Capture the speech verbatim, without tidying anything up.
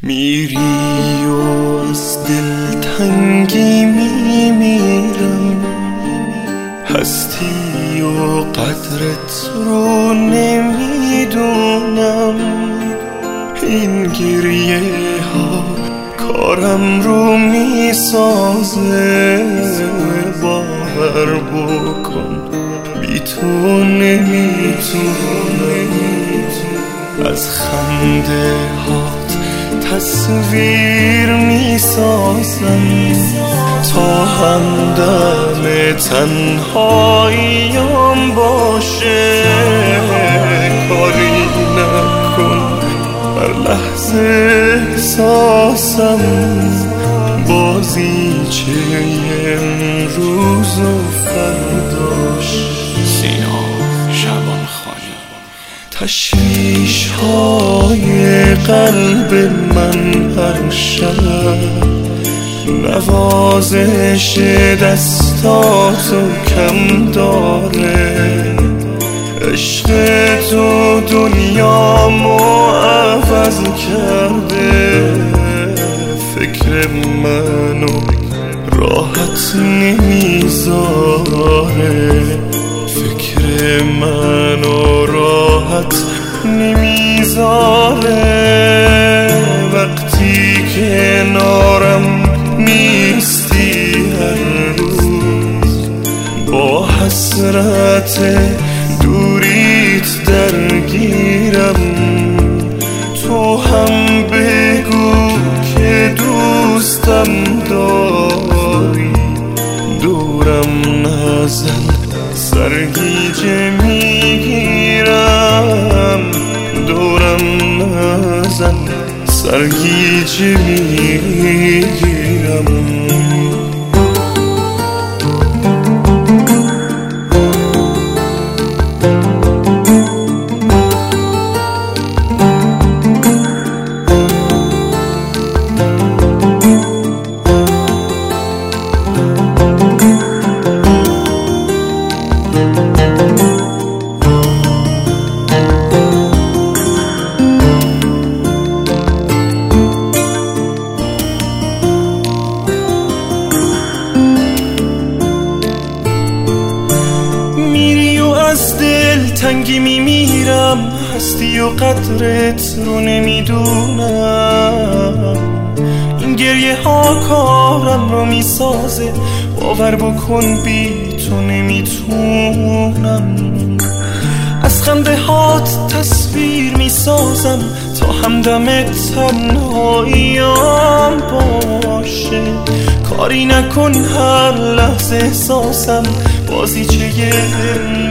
میری و از دلتنگی میمیرم، هستی و قدرت رو نمیدونم. این گریه ها کارم رو میسازه، باور بکن بی تو نمیتونم. از خنده هات تصویر میسازم تا همدم تنهاییم باشه. کاری نکن هر لحظه احساسم بازیچه امروز و فرداش. سینا شبانخانی. تشویش های قلب من هر شب، نوازش دستاتو کم داره. عشق تو دنیامو عوض کرده، فکر منو راحت نمیذاره. فکر منو راحت نمیذاره. وقتی کنارم نیستی هر روز، با حسرت دوریت درگیرم. تو هم بگو که دوستم داری، دورم نزن سرگیجه میگیرم. دورم نزن سرگیجه میگیرم. از دلتنگی میمیرم، هستی و قدرت رو نمیدونم. این گریه ها کارم رو میسازه، باور بکن بی تو نمیتونم. از خنده هات تصویر میسازم تا همدم تنهاییم باشه. کاری نکن هر لحظه احساسم بازیچه